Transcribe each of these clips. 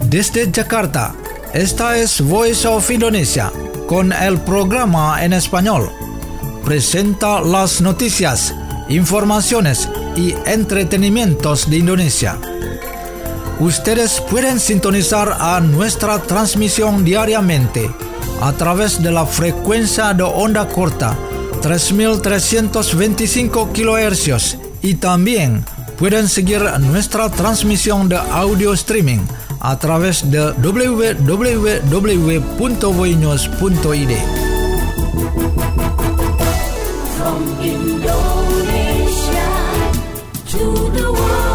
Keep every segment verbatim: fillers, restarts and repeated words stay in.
Desde Jakarta, esta es Voice of Indonesia, con el programa en español. Presenta las noticias, informaciones y entretenimientos de Indonesia. Ustedes pueden sintonizar a nuestra transmisión diariamente a través de la frecuencia de onda corta tres mil trescientos veinticinco kilohercios y también pueden seguir nuestra transmisión de audio streaming a través de doble u doble u doble u punto voinews punto i d. From Indonesia to the world.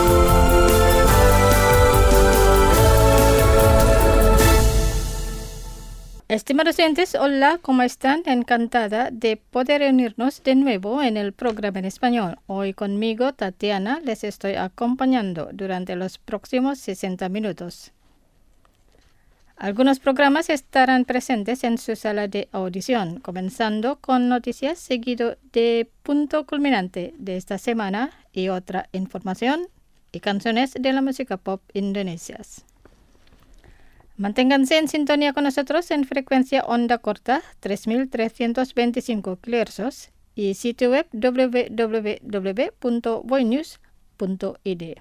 Estimados oyentes, hola, ¿cómo están? Encantada de poder reunirnos de nuevo en el programa en español. Hoy conmigo, Tatiana, les estoy acompañando durante los próximos sesenta minutos. Algunos programas estarán presentes en su sala de audición, comenzando con noticias seguido de punto culminante de esta semana y otra información y canciones de la música pop indonesias. Manténganse en sintonía con nosotros en frecuencia onda corta tres mil trescientos veinticinco kilohercios y sitio web doble u doble u doble u punto voinews punto i d.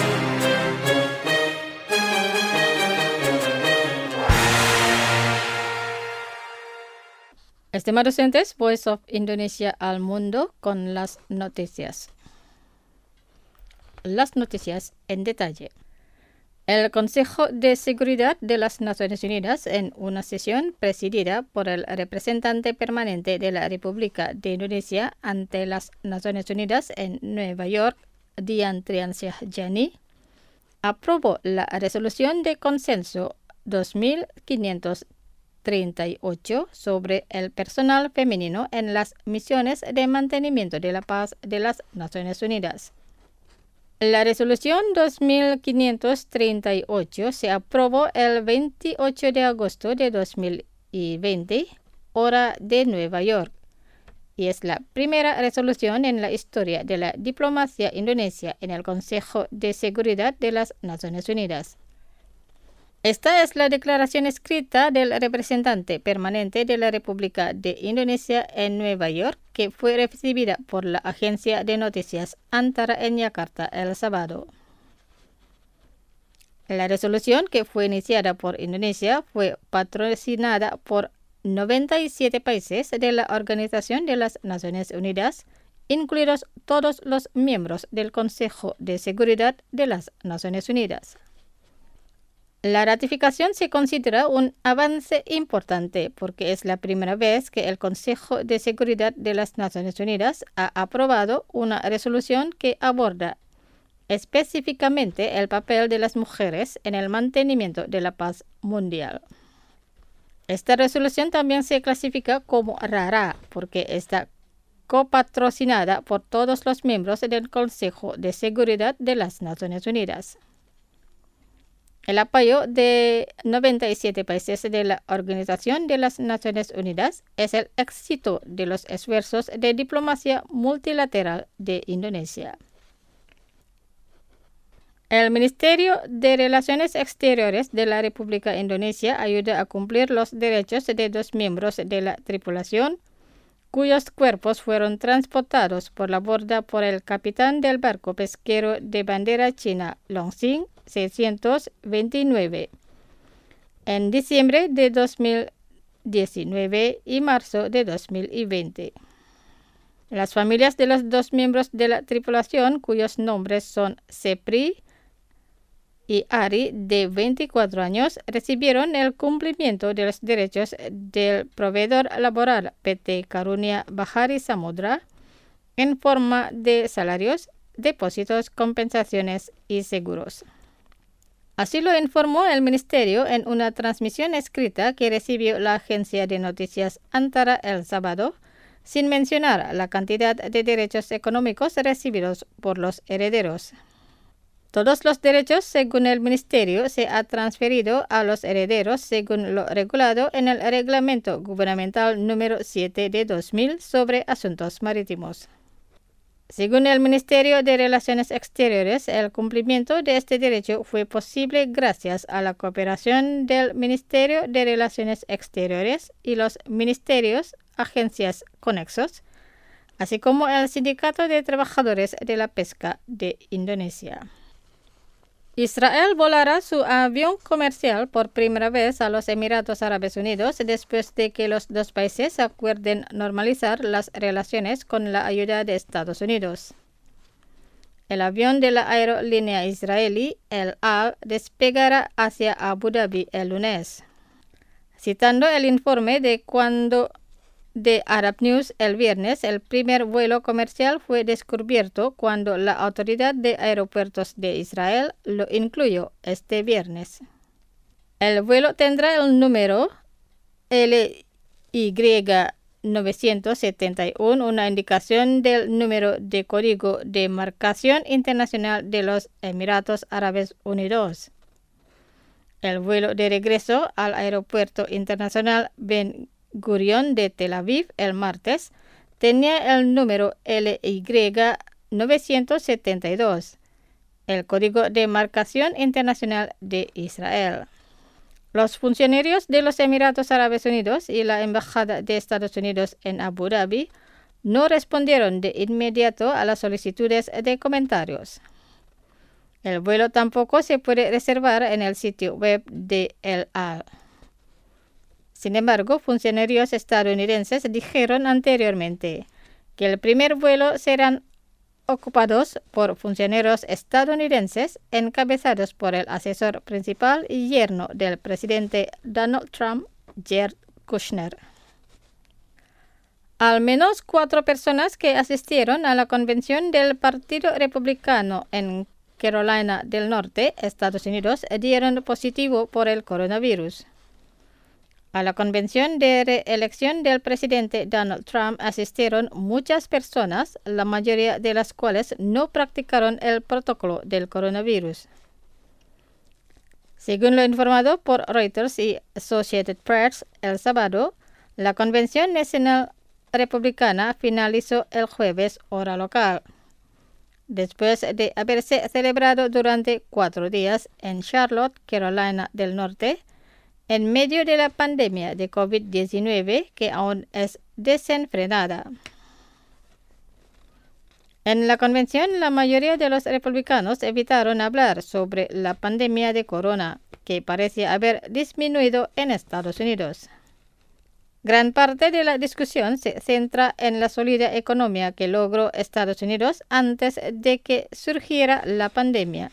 Estimados oyentes, Voice of Indonesia al mundo con las noticias. Las noticias en detalle. El Consejo de Seguridad de las Naciones Unidas, en una sesión presidida por el representante permanente de la República de Indonesia ante las Naciones Unidas en Nueva York, Dian Triansyah Jani, aprobó la resolución de consenso dos mil quinientos treinta y ocho sobre el personal femenino en las misiones de mantenimiento de la paz de las Naciones Unidas. La resolución dos mil quinientos treinta y ocho se aprobó el veintiocho de agosto de dos mil veinte, hora de Nueva York, y es la primera resolución en la historia de la diplomacia indonesia en el Consejo de Seguridad de las Naciones Unidas. Esta es la declaración escrita del representante permanente de la República de Indonesia en Nueva York, que fue recibida por la agencia de noticias Antara en Yakarta el sábado. La resolución, que fue iniciada por Indonesia, fue patrocinada por noventa y siete países de la Organización de las Naciones Unidas, incluidos todos los miembros del Consejo de Seguridad de las Naciones Unidas. La ratificación se considera un avance importante porque es la primera vez que el Consejo de Seguridad de las Naciones Unidas ha aprobado una resolución que aborda específicamente el papel de las mujeres en el mantenimiento de la paz mundial. Esta resolución también se clasifica como rara porque está copatrocinada por todos los miembros del Consejo de Seguridad de las Naciones Unidas. El apoyo de noventa y siete países de la Organización de las Naciones Unidas es el éxito de los esfuerzos de diplomacia multilateral de Indonesia. El Ministerio de Relaciones Exteriores de la República Indonesia ayuda a cumplir los derechos de dos miembros de la tripulación, cuyos cuerpos fueron transportados por la borda por el capitán del barco pesquero de bandera china Longxing seiscientos veintinueve en diciembre de dos mil diecinueve y marzo de dos mil veinte. Las familias de los dos miembros de la tripulación, cuyos nombres son Sepri y Ari, de veinticuatro años, recibieron el cumplimiento de los derechos del proveedor laboral P T Karunia Bahari Samudra en forma de salarios, depósitos, compensaciones y seguros. Así lo informó el Ministerio en una transmisión escrita que recibió la agencia de noticias Antara el sábado, sin mencionar la cantidad de derechos económicos recibidos por los herederos. Todos los derechos, según el Ministerio, se han transferido a los herederos según lo regulado en el Reglamento Gubernamental número siete de dos mil sobre asuntos marítimos. Según el Ministerio de Relaciones Exteriores, el cumplimiento de este derecho fue posible gracias a la cooperación del Ministerio de Relaciones Exteriores y los ministerios, agencias conexos, así como el Sindicato de Trabajadores de la Pesca de Indonesia. Israel volará su avión comercial por primera vez a los Emiratos Árabes Unidos después de que los dos países acuerden normalizar las relaciones con la ayuda de Estados Unidos. El avión de la aerolínea israelí El Al despegará hacia Abu Dhabi el lunes. Citando el informe de cuando de Arab News el viernes, el primer vuelo comercial fue descubierto cuando la Autoridad de Aeropuertos de Israel lo incluyó este viernes. El vuelo tendrá el número L Y novecientos setenta y uno, una indicación del número de código de marcación internacional de los Emiratos Árabes Unidos. El vuelo de regreso al Aeropuerto Internacional Ben Gurion de Tel Aviv el martes tenía el número L Y novecientos setenta y dos, el código de marcación internacional de Israel. Los funcionarios de los Emiratos Árabes Unidos y la Embajada de Estados Unidos en Abu Dhabi no respondieron de inmediato a las solicitudes de comentarios. El vuelo tampoco se puede reservar en el sitio web de El Al. Sin embargo, funcionarios estadounidenses dijeron anteriormente que el primer vuelo serán ocupados por funcionarios estadounidenses encabezados por el asesor principal y yerno del presidente Donald Trump, Jared Kushner. Al menos cuatro personas que asistieron a la convención del Partido Republicano en Carolina del Norte, Estados Unidos, dieron positivo por el coronavirus. A la convención de reelección del presidente Donald Trump asistieron muchas personas, la mayoría de las cuales no practicaron el protocolo del coronavirus. Según lo informado por Reuters y Associated Press el sábado, la Convención Nacional Republicana finalizó el jueves hora local, después de haberse celebrado durante cuatro días en Charlotte, Carolina del Norte, en medio de la pandemia de COVID diecinueve que aún es desenfrenada. En la convención, la mayoría de los republicanos evitaron hablar sobre la pandemia de corona, que parece haber disminuido en Estados Unidos. Gran parte de la discusión se centra en la sólida economía que logró Estados Unidos antes de que surgiera la pandemia.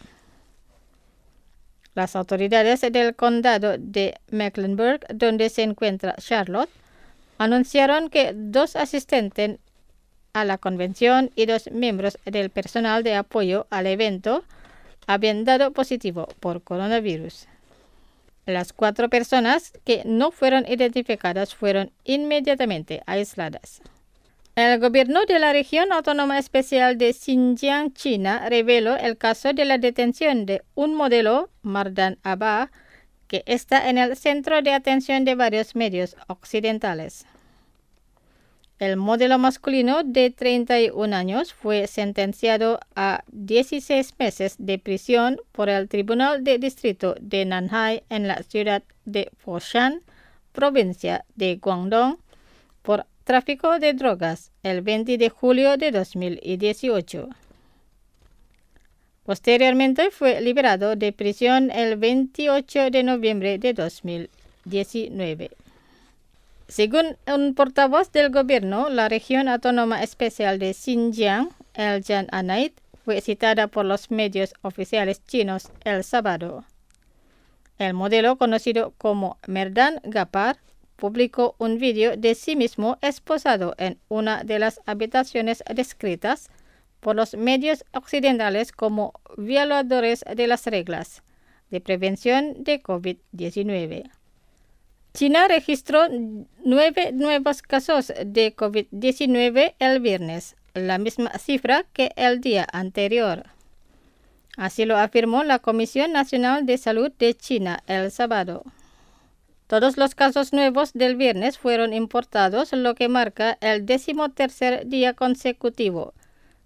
Las autoridades del condado de Mecklenburg, donde se encuentra Charlotte, anunciaron que dos asistentes a la convención y dos miembros del personal de apoyo al evento habían dado positivo por coronavirus. Las cuatro personas que no fueron identificadas fueron inmediatamente aisladas. El gobierno de la región autónoma especial de Xinjiang, China, reveló el caso de la detención de un modelo, Mardan Abba, que está en el centro de atención de varios medios occidentales. El modelo masculino de treinta y un años fue sentenciado a dieciséis meses de prisión por el Tribunal de Distrito de Nanhai en la ciudad de Foshan, provincia de Guangdong, por tráfico de drogas el veinte de julio de dos mil dieciocho. Posteriormente fue liberado de prisión el veintiocho de noviembre de dos mil diecinueve. Según un portavoz del gobierno, la región autónoma especial de Xinjiang, el Jan Anait, fue citada por los medios oficiales chinos el sábado. El modelo, conocido como Merdan Gapar, publicó un vídeo de sí mismo esposado en una de las habitaciones descritas por los medios occidentales como violadores de las reglas de prevención de COVID diecinueve. China registró nueve nuevos casos de COVID diecinueve el viernes, la misma cifra que el día anterior. Así lo afirmó la Comisión Nacional de Salud de China el sábado. Todos los casos nuevos del viernes fueron importados, lo que marca el decimotercer día consecutivo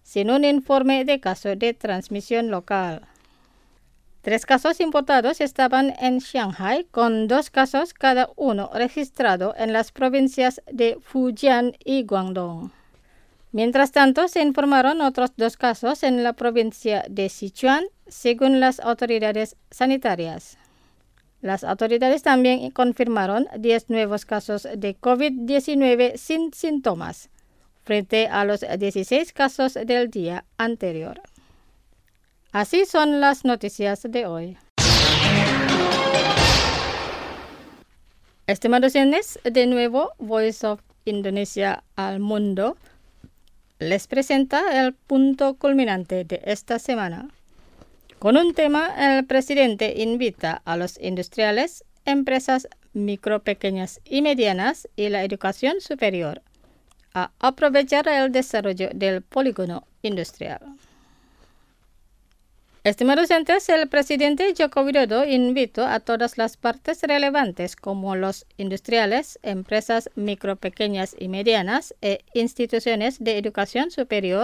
sin un informe de caso de transmisión local. Tres casos importados estaban en Shanghai, con dos casos cada uno registrado en las provincias de Fujian y Guangdong. Mientras tanto, se informaron otros dos casos en la provincia de Sichuan, según las autoridades sanitarias. Las autoridades también confirmaron diez nuevos casos de COVID diecinueve sin síntomas, frente a los dieciséis casos del día anterior. Así son las noticias de hoy. Estimados oyentes, de nuevo Voice of Indonesia al mundo les presenta el punto culminante de esta semana. Con un tema, el presidente invita a los industriales, empresas micro, pequeñas y medianas y la educación superior a aprovechar el desarrollo del polígono industrial. Estimados oyentes, el presidente Joko Widodo invitó a todas las partes relevantes como los industriales, empresas micro, pequeñas y medianas e instituciones de educación superior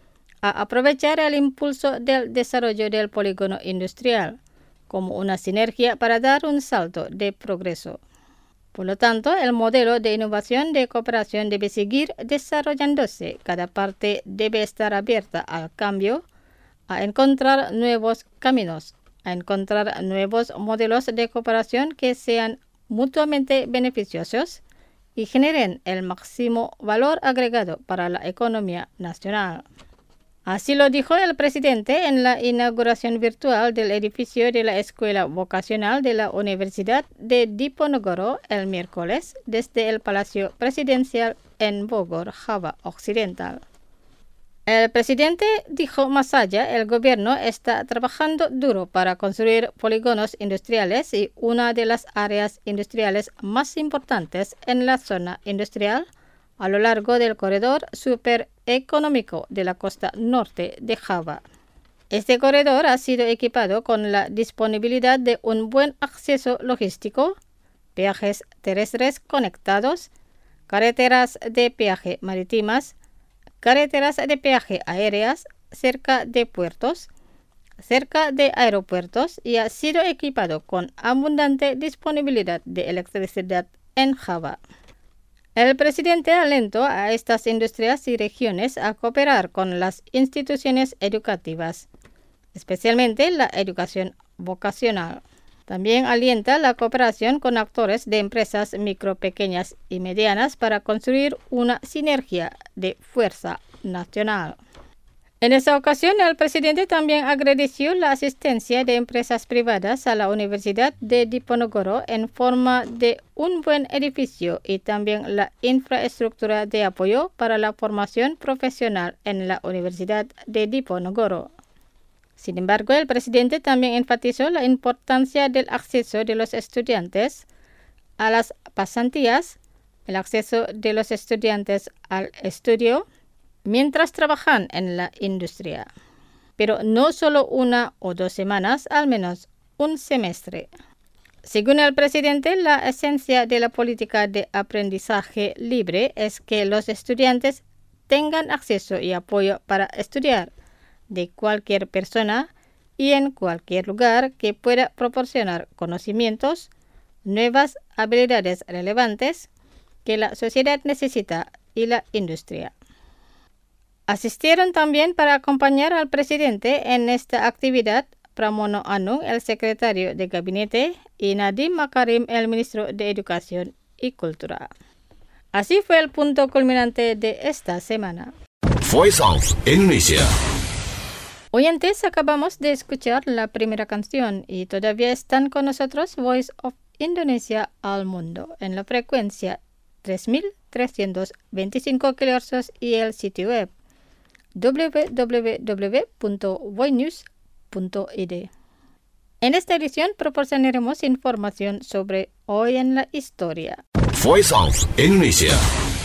a aprovechar el impulso del desarrollo del polígono industrial como una sinergia para dar un salto de progreso. Por lo tanto, el modelo de innovación de cooperación debe seguir desarrollándose. Cada parte debe estar abierta al cambio, a encontrar nuevos caminos, a encontrar nuevos modelos de cooperación que sean mutuamente beneficiosos y generen el máximo valor agregado para la economía nacional. Así lo dijo el presidente en la inauguración virtual del edificio de la Escuela Vocacional de la Universidad de Diponegoro el miércoles desde el Palacio Presidencial en Bogor, Java Occidental. El presidente dijo más allá, el gobierno está trabajando duro para construir polígonos industriales y una de las áreas industriales más importantes en la zona industrial a lo largo del corredor supereconómico de la costa norte de Java. Este corredor ha sido equipado con la disponibilidad de un buen acceso logístico, peajes terrestres conectados, carreteras de peaje marítimas, carreteras de peaje aéreas cerca de puertos, cerca de aeropuertos y ha sido equipado con abundante disponibilidad de electricidad en Java. El presidente alentó a estas industrias y regiones a cooperar con las instituciones educativas, especialmente la educación vocacional. También alienta la cooperación con actores de empresas micro, pequeñas y medianas para construir una sinergia de fuerza nacional. En esa ocasión, el presidente también agradeció la asistencia de empresas privadas a la Universidad de Diponegoro en forma de un buen edificio y también la infraestructura de apoyo para la formación profesional en la Universidad de Diponegoro. Sin embargo, el presidente también enfatizó la importancia del acceso de los estudiantes a las pasantías, el acceso de los estudiantes al estudio, mientras trabajan en la industria, pero no solo una o dos semanas, al menos un semestre. Según el presidente, la esencia de la política de aprendizaje libre es que los estudiantes tengan acceso y apoyo para estudiar de cualquier persona y en cualquier lugar que pueda proporcionar conocimientos, nuevas habilidades relevantes que la sociedad necesita y la industria. Asistieron también para acompañar al presidente en esta actividad Pramono Anung, el secretario de gabinete, y Nadiem Makarim, el ministro de Educación y Cultura. Así fue el punto culminante de esta semana. Voice of Indonesia. Oyentes, acabamos de escuchar la primera canción y todavía están con nosotros Voice of Indonesia al mundo en la frecuencia tres mil trescientos veinticinco kilohercios y el sitio web doble u doble u doble u punto voinews punto i d. En esta edición proporcionaremos información sobre Hoy en la Historia. Voice of Indonesia.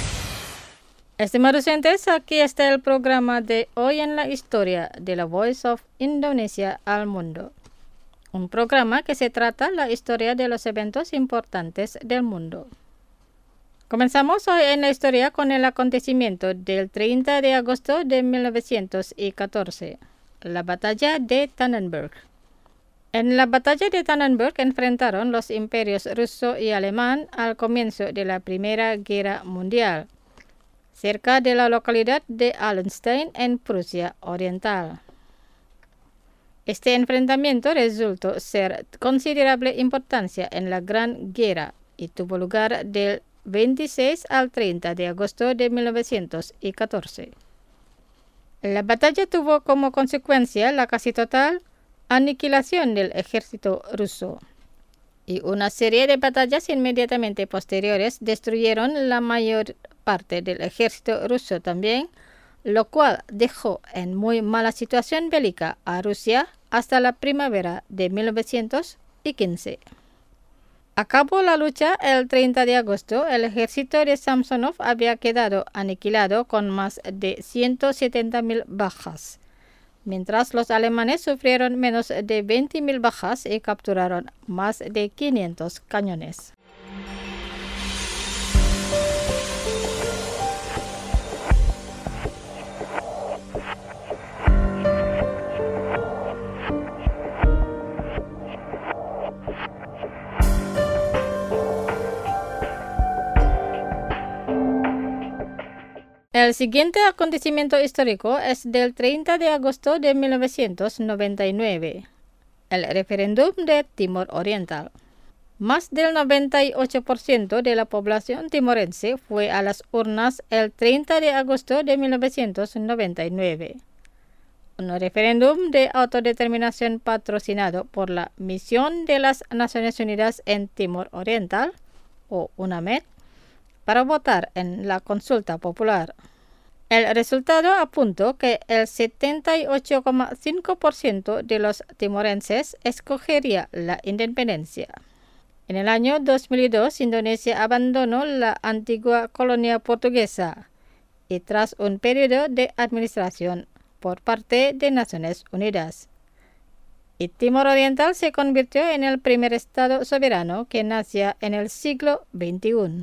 Estimados oyentes, aquí está el programa de Hoy en la Historia de la Voice of Indonesia al mundo. Un programa que se trata la historia de los eventos importantes del mundo. Comenzamos hoy en la historia con el acontecimiento del treinta de agosto de mil novecientos catorce, la batalla de Tannenberg. En la batalla de Tannenberg enfrentaron los imperios ruso y alemán al comienzo de la Primera Guerra Mundial, cerca de la localidad de Allenstein en Prusia Oriental. Este enfrentamiento resultó ser de considerable importancia en la Gran Guerra y tuvo lugar del veintiséis al treinta de agosto de mil novecientos catorce. La batalla tuvo como consecuencia la casi total aniquilación del ejército ruso, y una serie de batallas inmediatamente posteriores destruyeron la mayor parte del ejército ruso también, lo cual dejó en muy mala situación bélica a Rusia hasta la primavera de mil novecientos quince. Acabó la lucha el treinta de agosto, el ejército de Samsonov había quedado aniquilado con más de ciento setenta mil bajas, mientras los alemanes sufrieron menos de veinte mil bajas y capturaron más de quinientos cañones. El siguiente acontecimiento histórico es del treinta de agosto de mil novecientos noventa y nueve, el referéndum de Timor Oriental. Más del noventa y ocho por ciento de la población timorense fue a las urnas el treinta de agosto de mil novecientos noventa y nueve. Un referéndum de autodeterminación patrocinado por la Misión de las Naciones Unidas en Timor Oriental, o UNAMED, para votar en la consulta popular. El resultado apuntó que el setenta y ocho coma cinco por ciento de los timorenses escogería la independencia. En el año dos mil dos, Indonesia abandonó la antigua colonia portuguesa y tras un periodo de administración por parte de Naciones Unidas, y Timor Oriental se convirtió en el primer estado soberano que nació en el siglo veintiuno.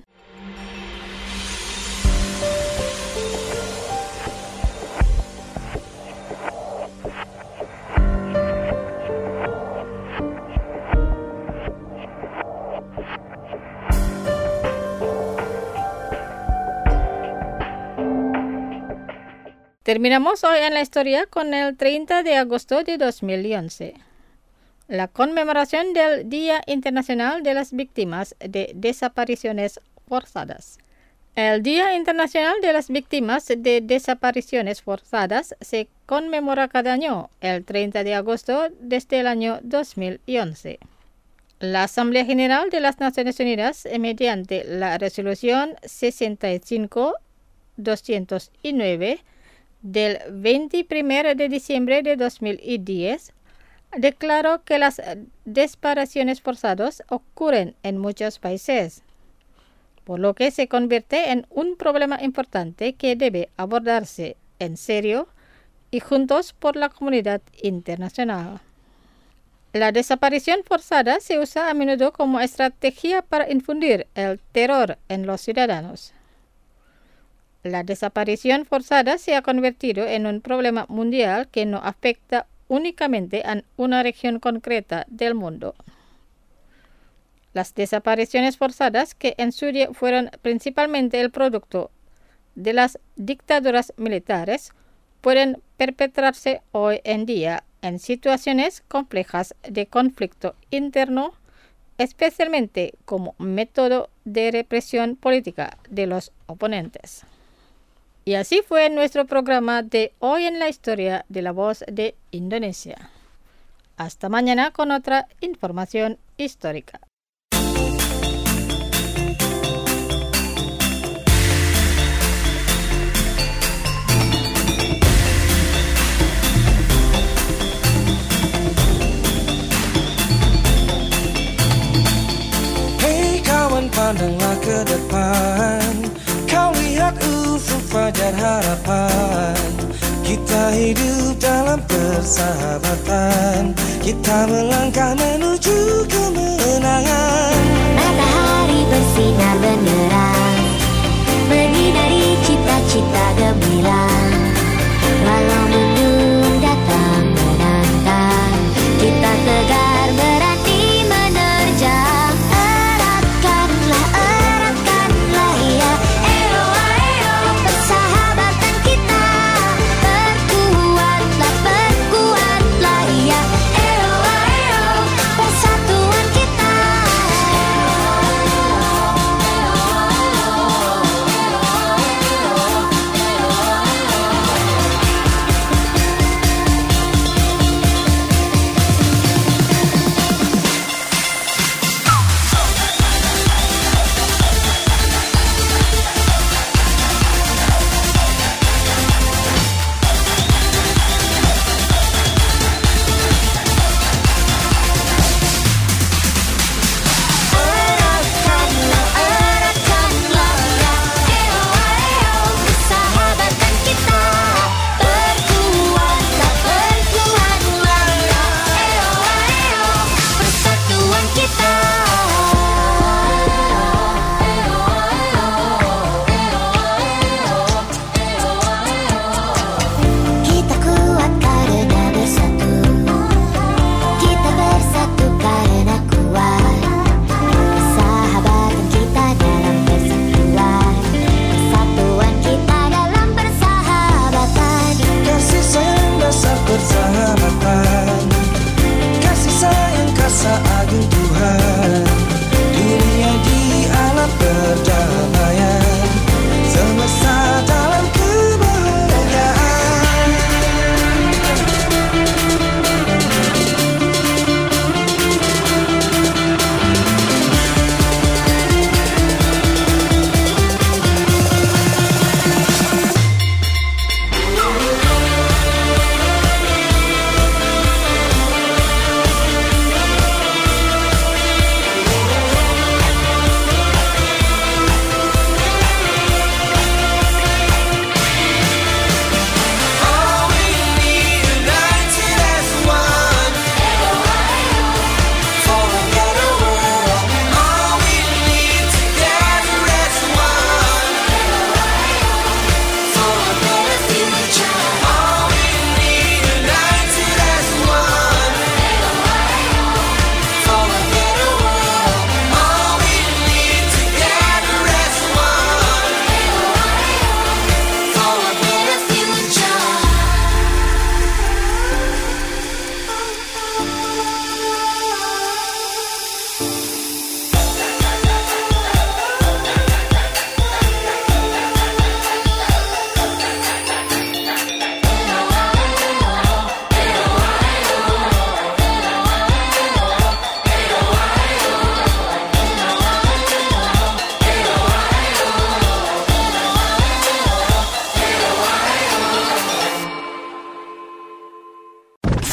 Terminamos hoy en la historia con el treinta de agosto de dos mil once, la conmemoración del Día Internacional de las Víctimas de Desapariciones Forzadas. El Día Internacional de las Víctimas de Desapariciones Forzadas se conmemora cada año el treinta de agosto desde el año dos mil once. La Asamblea General de las Naciones Unidas, mediante la Resolución sesenta y cinco doscientos nueve, del veintiuno de diciembre de dos mil diez, declaró que las desapariciones forzadas ocurren en muchos países, por lo que se convierte en un problema importante que debe abordarse en serio y juntos por la comunidad internacional. La desaparición forzada se usa a menudo como estrategia para infundir el terror en los ciudadanos. La desaparición forzada se ha convertido en un problema mundial que no afecta únicamente a una región concreta del mundo. Las desapariciones forzadas, que en su día fueron principalmente el producto de las dictaduras militares, pueden perpetrarse hoy en día en situaciones complejas de conflicto interno, especialmente como método de represión política de los oponentes. Y así fue nuestro programa de Hoy en la Historia de la Voz de Indonesia. Hasta mañana con otra información histórica. Hey kawan, pandanglah ke depan. Kau lihat ufuk fajar harapan. Kita hidup dalam persahabatan. Kita melangkah menuju kemenangan. Matahari bersinar benderang.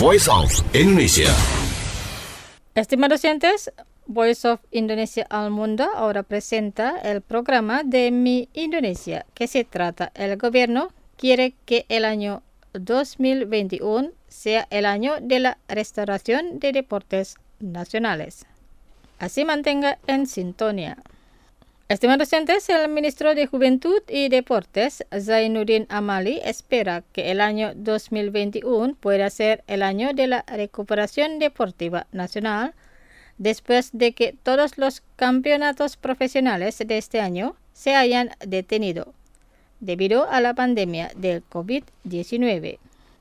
Voice of Indonesia. Estimados oyentes, Voice of Indonesia al Mundo ahora presenta el programa de Mi Indonesia, que se trata, el gobierno quiere que el año dos mil veintiuno sea el año de la restauración de deportes nacionales. Así mantenga en sintonía. Estimados oyentes, el ministro de Juventud y Deportes, Zainuddin Amali, espera que el año dos mil veintiuno pueda ser el año de la recuperación deportiva nacional, después de que todos los campeonatos profesionales de este año se hayan detenido debido a la pandemia del COVID diecinueve.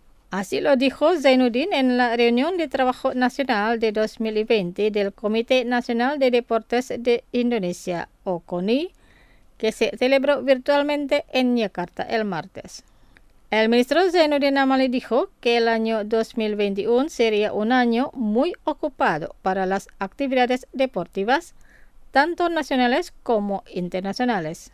Así lo dijo Zainuddin en la reunión de trabajo nacional de dos mil veinte del Comité Nacional de Deportes de Indonesia, o CONI, que se celebró virtualmente en Yakarta el martes. El ministro Zainuddin Amali dijo que el año dos mil veintiuno sería un año muy ocupado para las actividades deportivas, tanto nacionales como internacionales,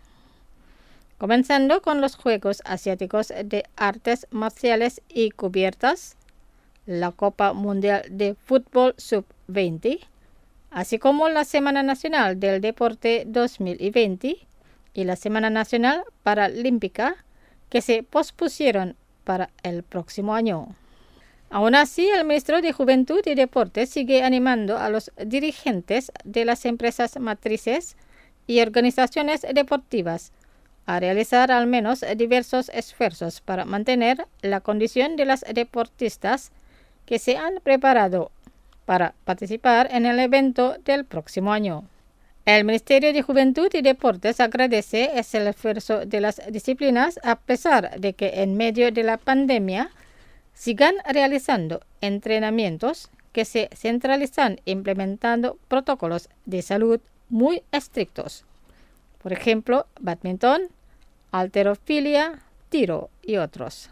comenzando con los Juegos Asiáticos de Artes Marciales y Cubiertas, la Copa Mundial de Fútbol sub veinte, así como la Semana Nacional del Deporte dos mil veinte y la Semana Nacional Paralímpica, que se pospusieron para el próximo año. Aún así, el ministro de Juventud y Deportes sigue animando a los dirigentes de las empresas matrices y organizaciones deportivas a realizar al menos diversos esfuerzos para mantener la condición de las deportistas que se han preparado para participar en el evento del próximo año. El Ministerio de Juventud y Deportes agradece el esfuerzo de las disciplinas a pesar de que en medio de la pandemia sigan realizando entrenamientos que se centralizan implementando protocolos de salud muy estrictos. Por ejemplo, bádminton, halterofilia, tiro y otros.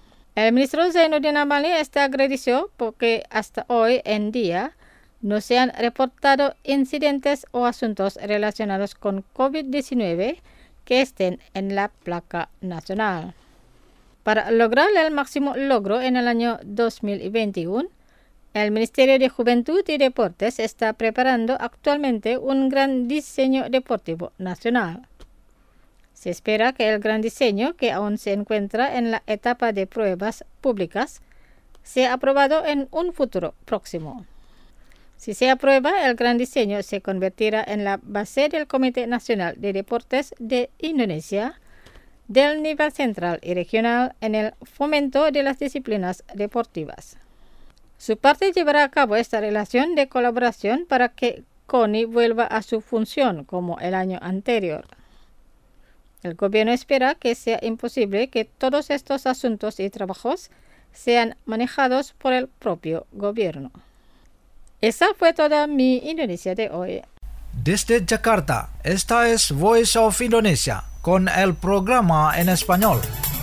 El ministro Zainuddin Amali está agradecido porque hasta hoy en día no se han reportado incidentes o asuntos relacionados con COVID diecinueve que estén en la placa nacional. Para lograr el máximo logro en el año dos mil veintiuno, el Ministerio de Juventud y Deportes está preparando actualmente un gran diseño deportivo nacional. Se espera que el gran diseño, que aún se encuentra en la etapa de pruebas públicas, sea aprobado en un futuro próximo. Si se aprueba, el gran diseño se convertirá en la base del Comité Nacional de Deportes de Indonesia, del nivel central y regional en el fomento de las disciplinas deportivas. Su parte llevará a cabo esta relación de colaboración para que CONI vuelva a su función como el año anterior. El gobierno espera que sea imposible que todos estos asuntos y trabajos sean manejados por el propio gobierno. Esa fue toda mi Indonesia de hoy. Desde Jakarta, esta es Voice of Indonesia con el programa en español.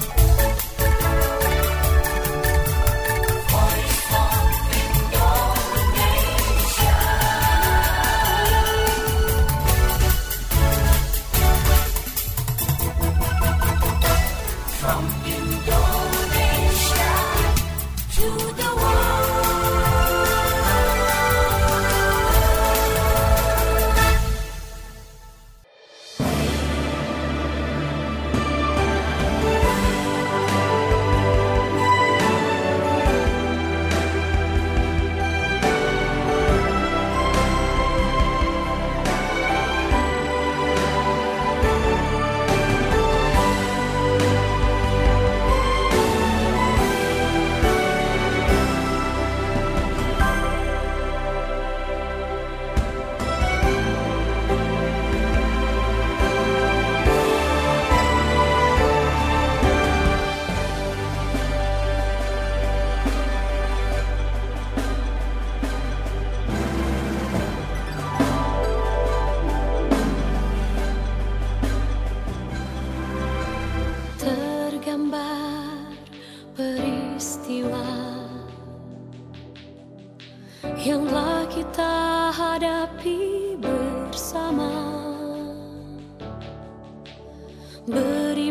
yang telah kita hadapi bersama.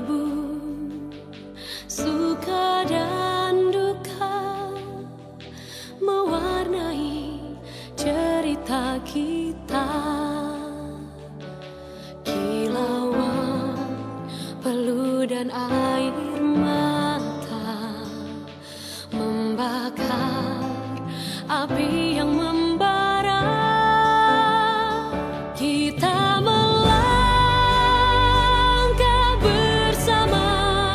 Beribu suka dan duka Debu dan air mata membakar api yang membara. Kita melangkah bersama,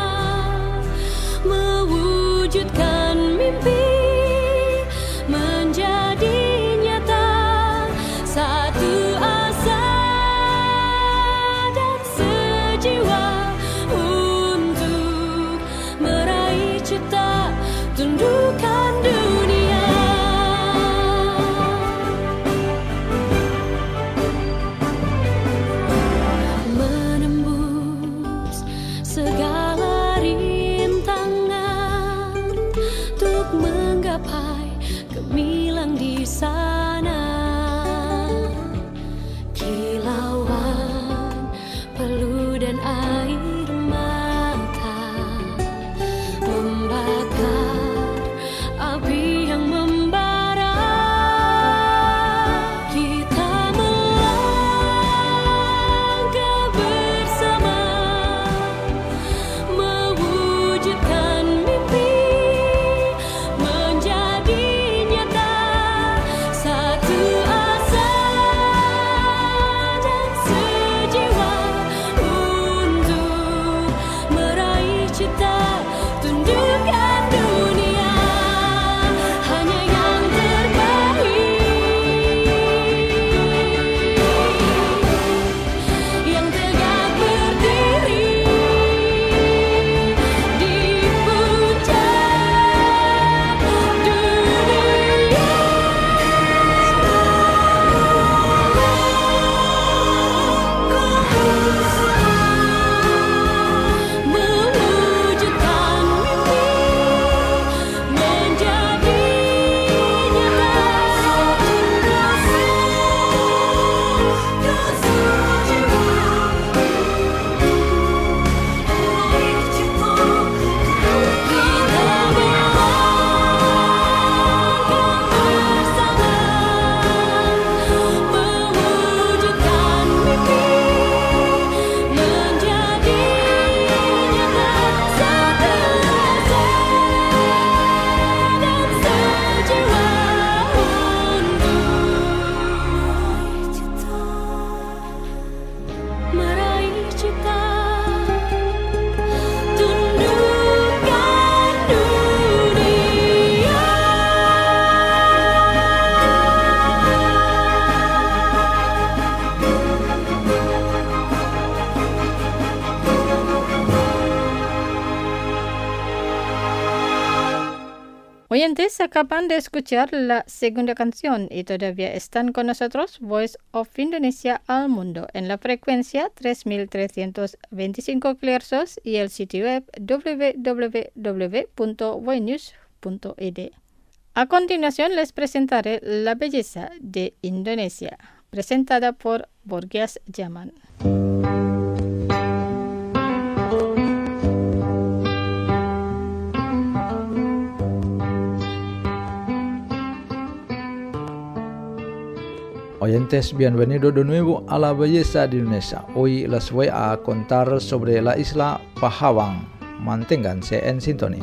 mewujudkan mimpi menjadi nyata. Satu asa dan sejiwa untuk meraih cita, tundukkan dunia. Menembus segala rintangan untuk menggapai gemilang di sana. Kilauan peluh dan air mata membakar api yang membara. Kita melangkah bersama, mewujudkan mimpi menjadi nyata. Satu asa dan sejiwa untuk meraih cita, tundukkan dunia. Hanya yang terbaik yang tegak berdiri di puncak dunia. Mewujudkan mimpi menjadi nyata. Kita melangkah bersama, mewujudkan mimpi menjadi nyata. Satu asa dan sejiwa untuk meraih cita, tundukkan dunia. Oyentes, acaban de escuchar la segunda canción y todavía están con nosotros Voice of Indonesia al mundo en la frecuencia tres mil trescientos veinticinco kilohertz y el sitio web doble u doble u doble u punto voinews punto i d. A continuación les presentaré La belleza de Indonesia, presentada por Borgias Jaman. Oyentes, bienvenido de nuevo a La Belleza de Indonesia. Hoy les voy a contar sobre la isla Pahawang. Manténganse en sintonía.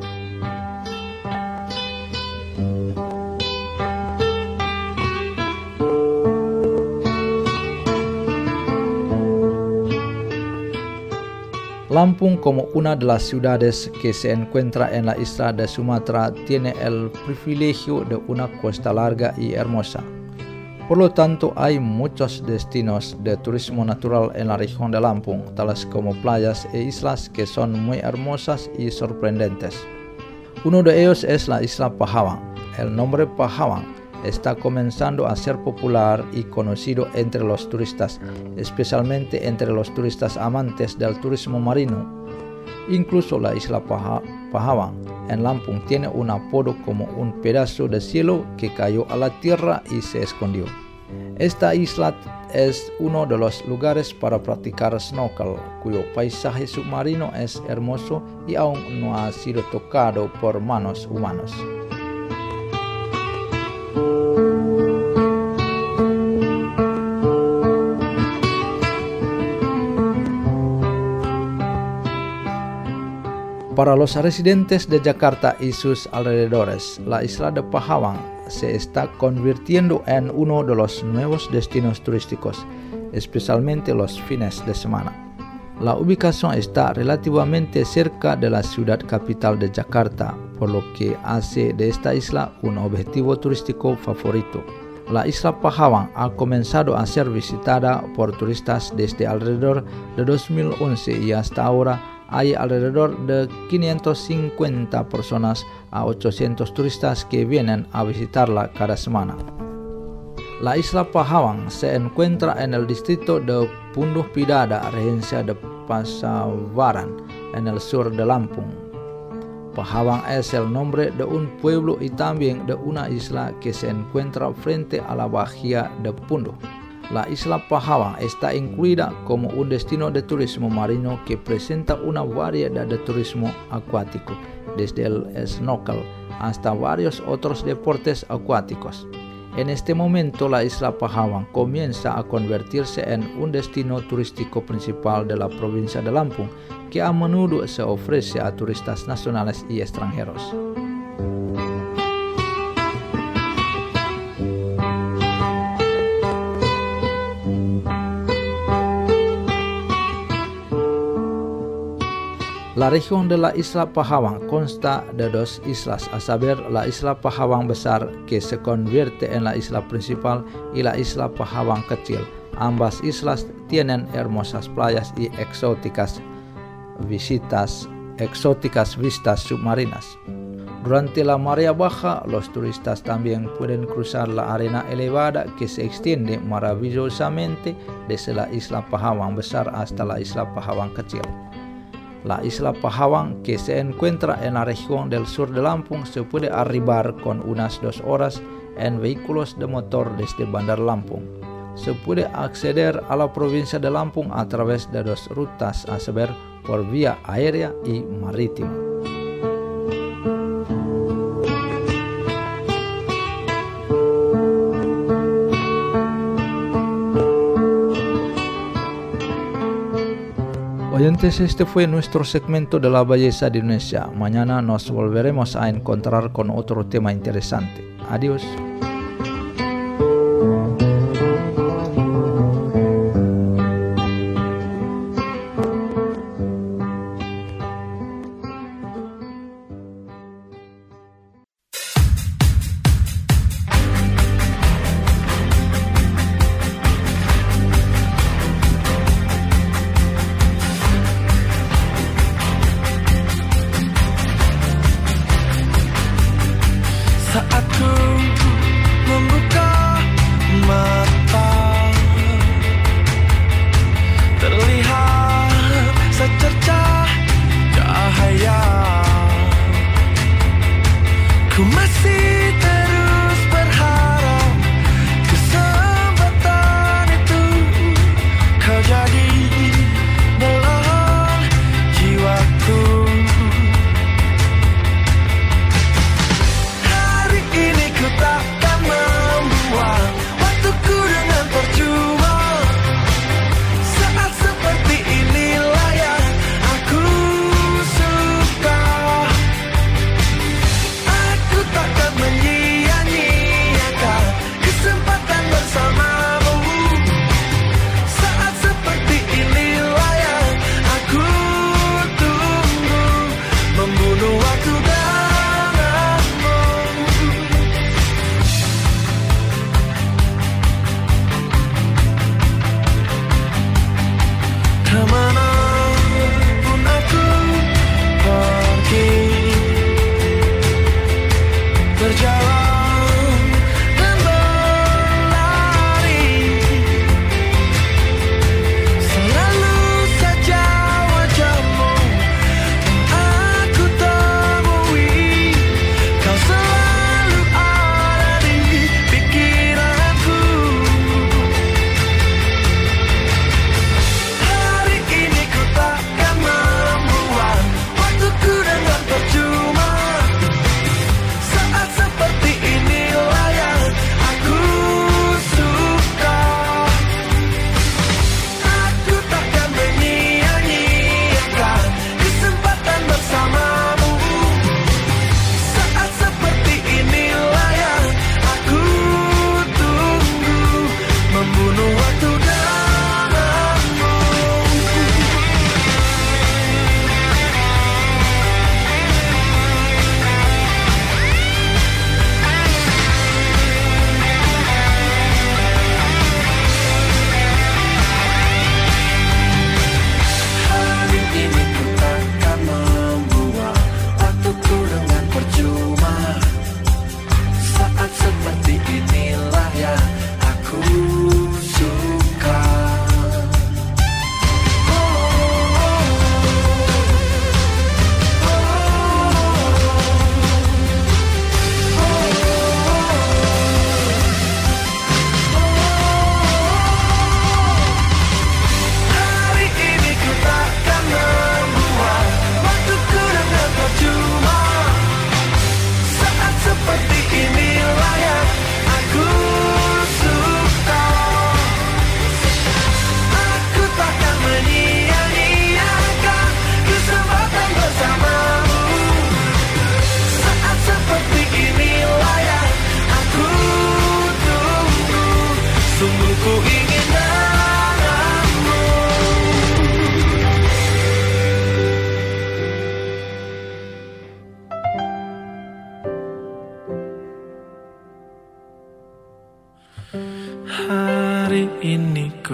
Lampung, como una de las ciudades que se encuentra en la isla de Sumatra, tiene el privilegio de una costa larga y hermosa. Por lo tanto, hay muchos destinos de turismo natural en la región de Lampung, tales como playas e islas que son muy hermosas y sorprendentes. Uno de ellos es la isla Pahawang. El nombre Pahawang está comenzando a ser popular y conocido entre los turistas, especialmente entre los turistas amantes del turismo marino. Incluso la isla Paha- Pahawang en Lampung tiene un apodo como un pedazo de cielo que cayó a la tierra y se escondió. Esta isla es uno de los lugares para practicar snorkel, cuyo paisaje submarino es hermoso y aún no ha sido tocado por manos humanas. Para los residentes de Jakarta y sus alrededores, la isla de Pahawang se está convirtiendo en uno de los nuevos destinos turísticos, especialmente los fines de semana. La ubicación está relativamente cerca de la ciudad capital de Jakarta, por lo que hace de esta isla un objetivo turístico favorito. La isla Pahawang ha comenzado a ser visitada por turistas desde alrededor de dos mil once y hasta ahora hay alrededor de quinientas cincuenta personas a ochocientos turistas que vienen a visitarla cada semana. La isla Pahawang se encuentra en el distrito de Punduh Pidada, regencia de Pasawaran, en el sur de Lampung. Pahawang es el nombre de un pueblo y también de una isla que se encuentra frente a la bahía de Punduh. La isla Pahawang está incluida como un destino de turismo marino que presenta una variedad de turismo acuático, desde el snorkel hasta varios otros deportes acuáticos. En este momento, la isla Pahawang comienza a convertirse en un destino turístico principal de la provincia de Lampung, que a menudo se ofrece a turistas nacionales y extranjeros. La región de la isla Pahawang consta de dos islas, a saber, la isla Pahawang besar, que se convierte en la isla principal, y la isla Pahawang kecil. Ambas islas tienen hermosas playas y exóticas visitas, exóticas vistas submarinas. Durante la marea baja, los turistas también pueden cruzar la arena elevada que se extiende maravillosamente desde la isla Pahawang besar hasta la isla Pahawang kecil. La isla Pahawang, que se encuentra en la región del sur de Lampung, se puede arribar con unas dos horas en vehículos de motor desde Bandar Lampung. Se puede acceder a la provincia de Lampung a través de dos rutas, a saber, por vía aérea y marítima. Oyentes, este fue nuestro segmento de la belleza de Indonesia. Mañana nos volveremos a encontrar con otro tema interesante. Adiós. Saat ku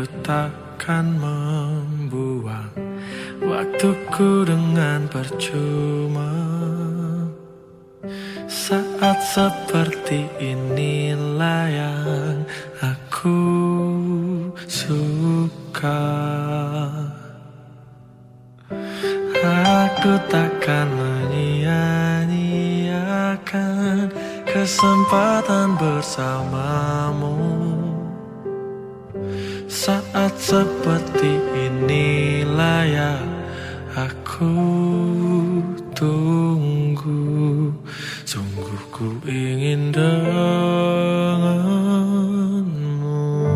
ku takkan membuang waktuku dengan percuma. Saat seperti inilah yang aku suka. Aku takkan menyia-nyiakan kesempatan bersamamu. Saat seperti inilah yang aku tunggu. Sungguh ku ingin denganmu.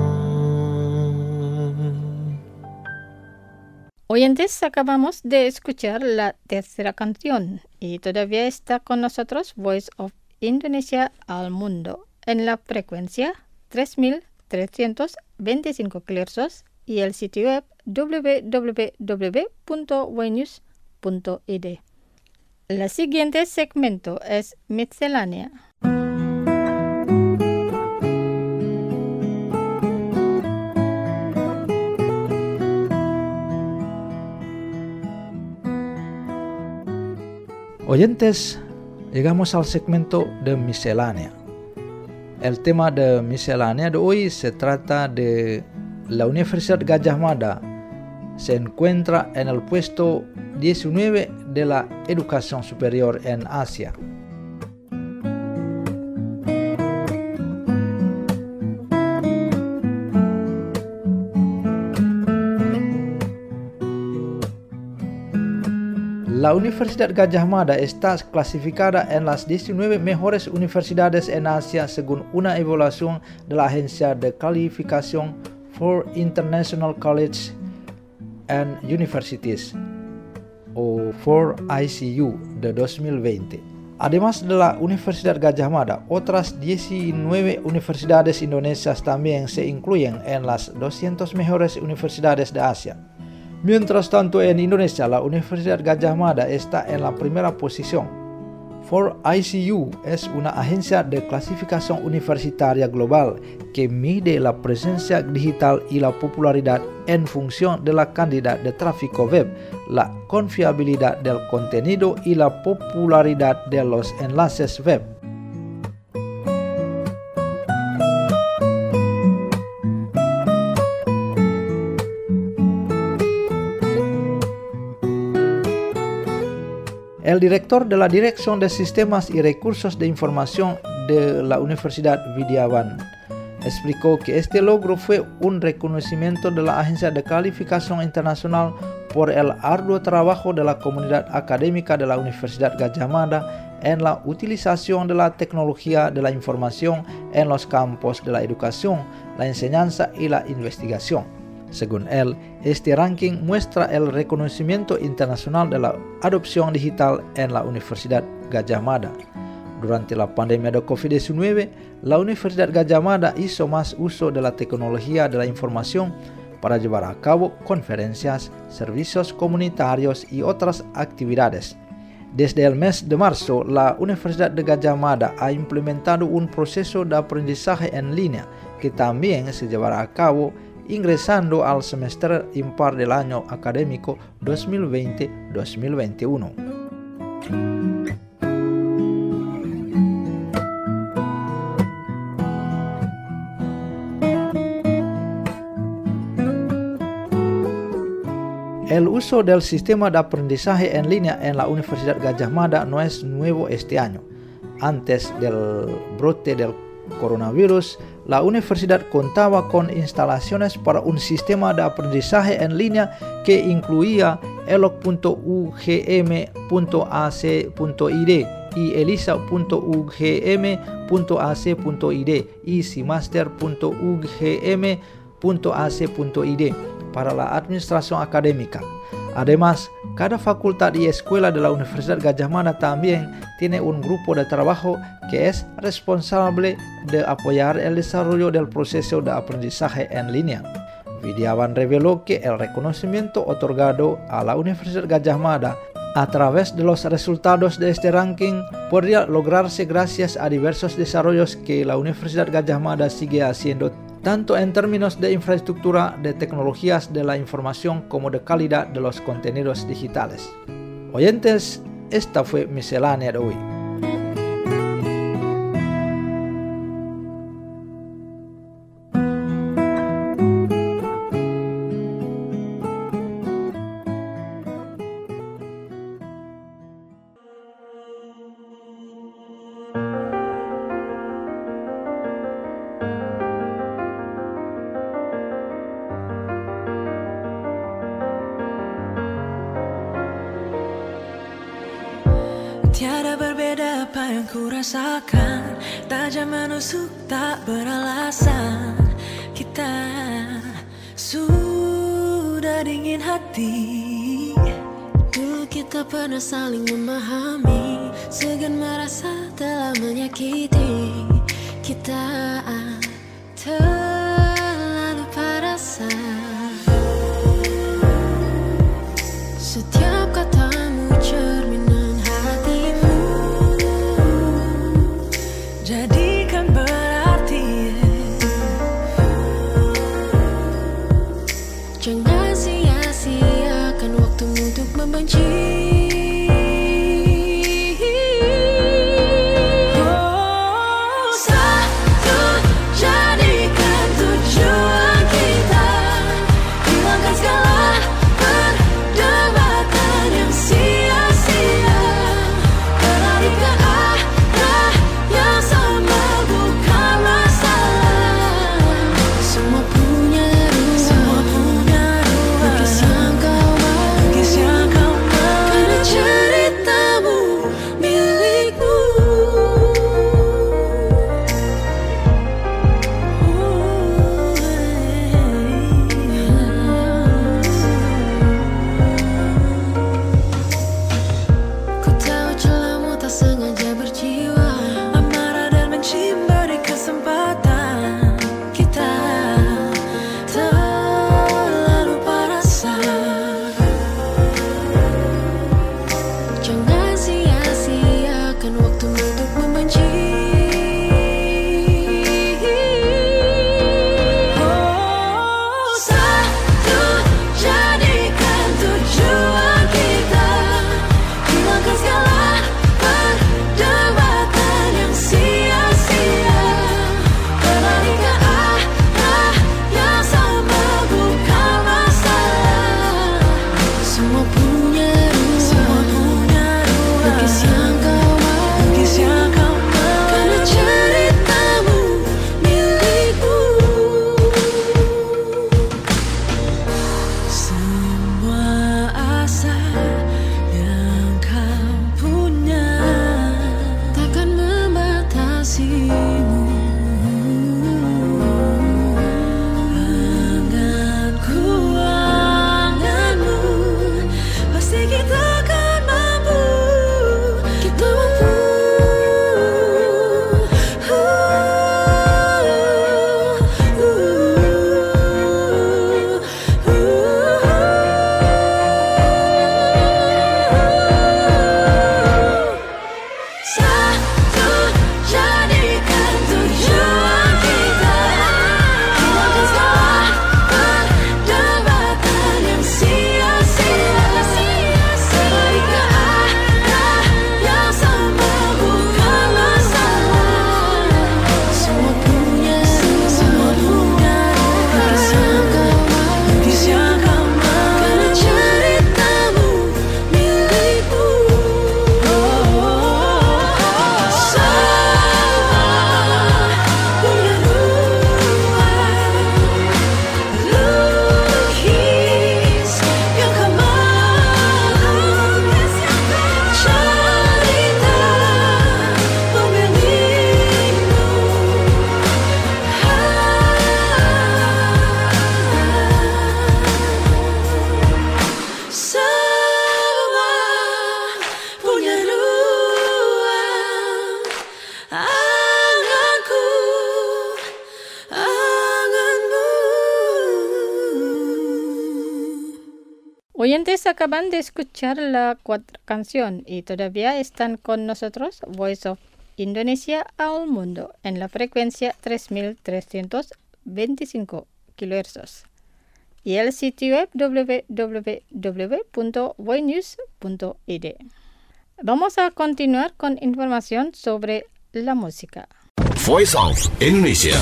Oyentes, acabamos de escuchar la tercera canción y todavía está con nosotros Voice of Indonesia al mundo en la frecuencia tres mil trescientos veinticinco kilohertz y el sitio web w w w punto waynews punto i d. El siguiente segmento es Miscelánea. Oyentes, llegamos al segmento de Miscelánea. El tema de Miscelánea de hoy se trata de la Universidad Gadjah Mada. Se encuentra en el puesto diecinueve de la educación superior en Asia. La Universidad Gadjah Mada está clasificada en las diecinueve mejores universidades en Asia según una evaluación de la Agencia de Calificación for International Colleges and Universities, o for I C U, de dos mil veinte. Además de la Universidad Gadjah Mada, otras diecinueve universidades indonesias también se incluyen en las doscientas mejores universidades de Asia. Mientras tanto, en Indonesia, la Universidad Gadjah Mada está en la primera posición. For I C U es una agencia de clasificación universitaria global que mide la presencia digital y la popularidad en función de la cantidad de tráfico web, la confiabilidad del contenido y la popularidad de los enlaces web. El director de la Dirección de Sistemas y Recursos de Información de la Universidad Vidyawan explicó que este logro fue un reconocimiento de la Agencia de Calificación Internacional por el arduo trabajo de la comunidad académica de la Universidad Gadjah Mada en la utilización de la tecnología de la información en los campos de la educación, la enseñanza y la investigación. Según él, este ranking muestra el reconocimiento internacional de la adopción digital en la Universidad Gadjah Mada. Durante la pandemia de covid diecinueve, la Universidad Gadjah Mada hizo más uso de la tecnología de la información para llevar a cabo conferencias, servicios comunitarios y otras actividades. Desde el mes de marzo, la Universidad de Gadjah Mada ha implementado un proceso de aprendizaje en línea que también se llevará a cabo ingresando al semestre impar del año académico dos mil veinte dos mil veintiuno. El uso del sistema de aprendizaje en línea en la Universidad Gadjah Mada no es nuevo este año. Antes del brote del coronavirus, la universidad contaba con instalaciones para un sistema de aprendizaje en línea que incluía eloc punto u g m punto a c punto i d y elisa punto u g m punto a c punto i d y cimaster punto u g m punto a c punto i d para la administración académica. Además, cada facultad y escuela de la Universidad Gadjah Mada también tiene un grupo de trabajo que es responsable de apoyar el desarrollo del proceso de aprendizaje en línea. Vidyawan reveló que el reconocimiento otorgado a la Universidad Gadjah Mada a través de los resultados de este ranking podría lograrse gracias a diversos desarrollos que la Universidad Gadjah Mada sigue haciendo tanto en términos de infraestructura, de tecnologías de la información como de calidad de los contenidos digitales. Oyentes, esta fue Miscelánea de hoy. Tiada berbeda apa yang ku rasakan, tajam menusuk tak beralasan. Kita sudah dingin hati. Dulu kita pernah saling memahami, segan merasa telah menyakiti. Kita terlalu perasa. Setiap katamu cerminan hatimu, jadikan berarti. Jangan sia-siakan waktumu untuk membenci. Oh, satu jadikan tujuan kita, hilangkan segala perdebatan yang sia-sia. Berlari ke arah yang sama bukan masalah. Semua punya ruang, semua punya ruang. Lukis yang kau mau, lukis yang kau mau. Karena ceritamu milikmu. Ku tahu celahmu tak sengaja berjiwa, amarah dan benci beri kesempatan. Kita terlalu perasa. Jangan sia-siakan waktumu untuk membenci. Oh, satu jadikan tujuan kita, hilangkan segala perdebatan yang sia-sia. Berlari ke arah yang sama bukan masalah. Semua punya ruang, semua punya ruang. Lukis yang kau mau, lukis yang kau mau. Karena ceritamu milikmu. Semua asa yang kau punya takkan membatasimu. Anganku, anganmu, pasti kita akan mampu. Kita mampu. Satu jadikan tujuan kita, hilangkan segala perdebatan yang sia-sia. Berlari ke arah yang sama bukan masalah. Semua punya ruang, semua punya ruang. Lukis yang kau mau, lukis yang kau mau. Karena ceritamu milikmu. Semua punya ruang, lukis yang kau mau. Cerita pemilikmu. Semua punya ruang, anganku, anganmu. Oyentes acaban de escuchar la cuarta canción y todavía están con nosotros Voice of Indonesia al mundo en la frecuencia tres mil trescientos veinticinco kilohercios. Y el sitio web w w w punto voinews punto i d. Vamos a continuar con información sobre la música. Voice of Indonesia.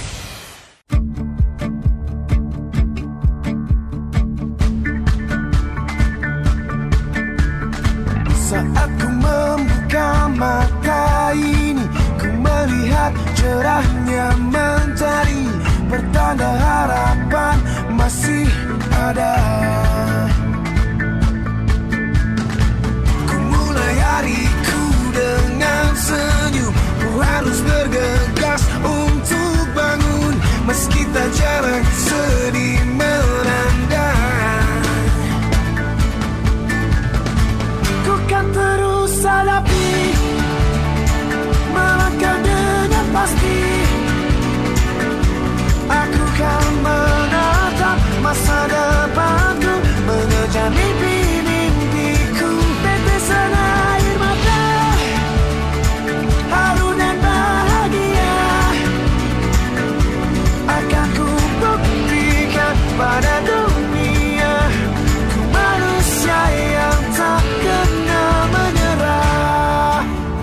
Saat ku membuka mata ini, ku melihat cerahnya mentari, bertanda harapan masih ada. Ku mulai hariku dengan senyum, ku harus bergegas untuk bangun, meski tak jarang sedih melanda. Ku kan terus hadapi, melangkah dengan pasti. Aku kan menatap masa depanku, mengejar mimpi-mimpiku. Tetesan air mata, haru dan bahagia, akan ku buktikan pada dunia, ku manusia yang tak kenal menyerah.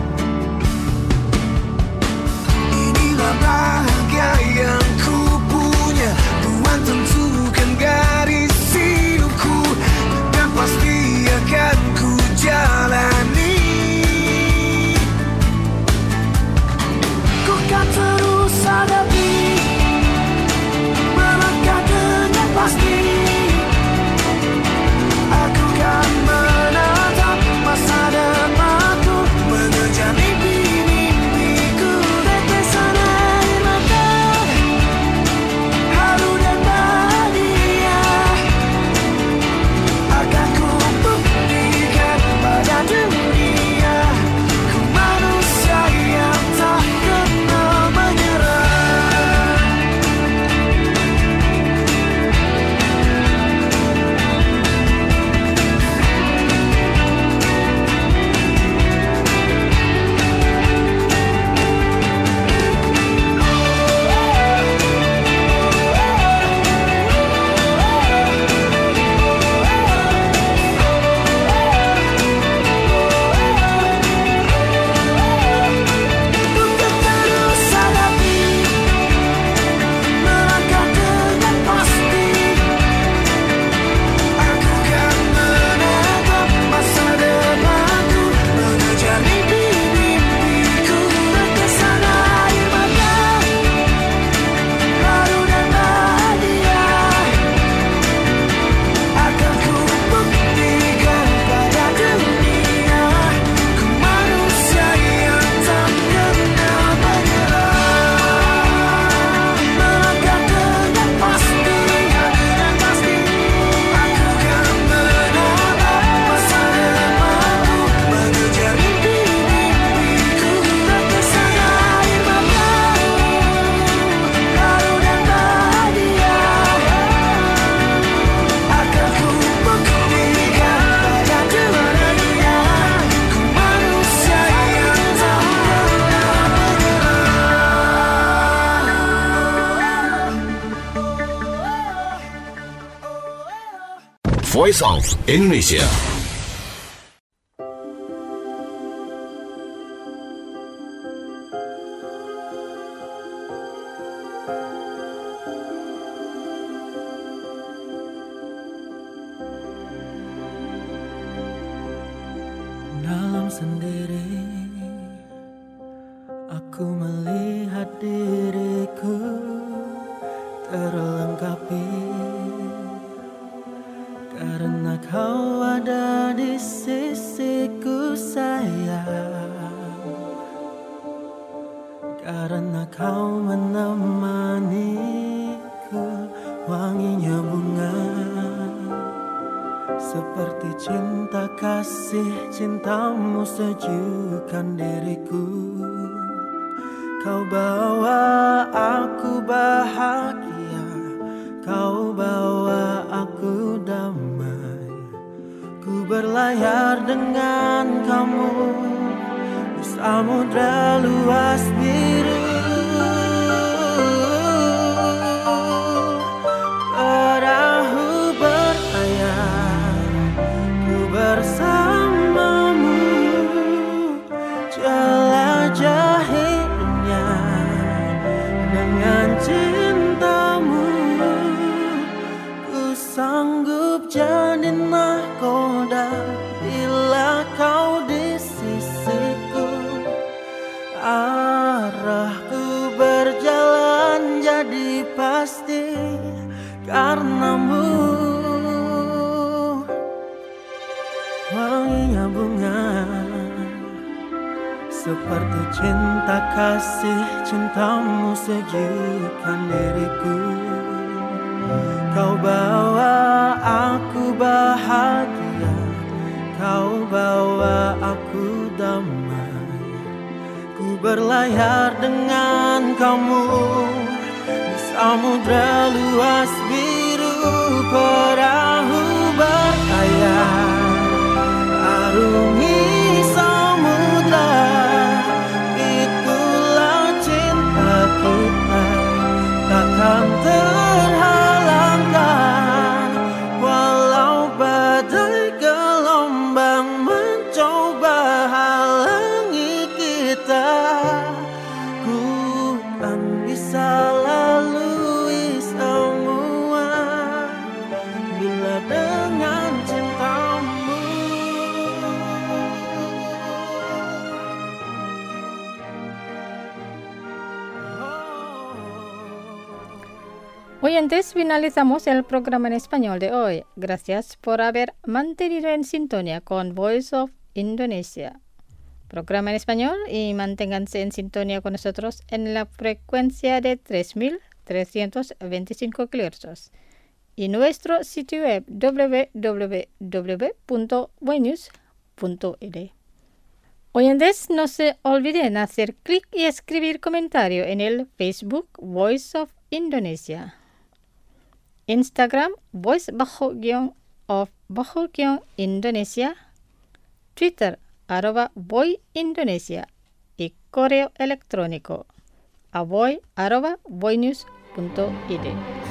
Inilah bahagia yang ku punya, Tuhan tentukan garis hidupku, dan pasti akan ku jalani. Ku kan terus hadapi, melangkah dengan pasti. Aku kan menatap masa depanku, mengejar mimpi-mimpiku. Tetesan air mata, haru dan bahagia, akan ku buktikan pada dunia, ku manusia yang tak kenal menyerah. Untuk terus hadapi, melangkah dengan pasti. Aku kan menatap masa depanku, mengejar mimpi-mimpiku. Tetesan air mata, haru dan bahagia, akan ku buktikan pada dunia, ku manusia yang tak kenal menyerah. Melangkah dengan pasti, dengan pasti. Aku kan menatap masa depanku, mengejar mimpi-mimpiku. Tetesan air mata, haru dan bahagia, akan ku buktikan pada dunia, ku manusia yang tak kenal menyerah. Voice of Indonesia. Dalam sendiri aku melihat diriku terlengkapi, karena kau ada di sisiku sayang, karena kau menemaniku wanginya bunga, seperti cinta kasih cintamu sejukkan diriku. Kau bawa aku bahagia, kau bawa aku damai. Ku berlayar dengan kamu di samudra luas biru. Seperti cinta kasih, cintamu sejukkan diriku. Kau bawa aku bahagia, kau bawa aku damai. Ku berlayar dengan kamu di samudra luas biru, perahu berlayar arungi samudra. Itulah cinta kita, takkan terhalangkan walau badai gelombang mencoba halangi kita. Ku kan bisa lalui semua bila dengan cintamu. Oyentes, finalizamos el programa en español de hoy. Gracias por haber mantenido en sintonía con Voice of Indonesia. Programa en español, y manténganse en sintonía con nosotros en la frecuencia de tres mil trescientos veinticinco kilohertz y nuestro sitio web w w w punto voinews punto i d. Oyentes, no se olviden hacer clic y escribir comentario en el Facebook Voice of Indonesia, Instagram Voice bajo guión of bajo guión Indonesia, Twitter arroba Voy Indonesia y correo electrónico a voy arroba voinews punto i d.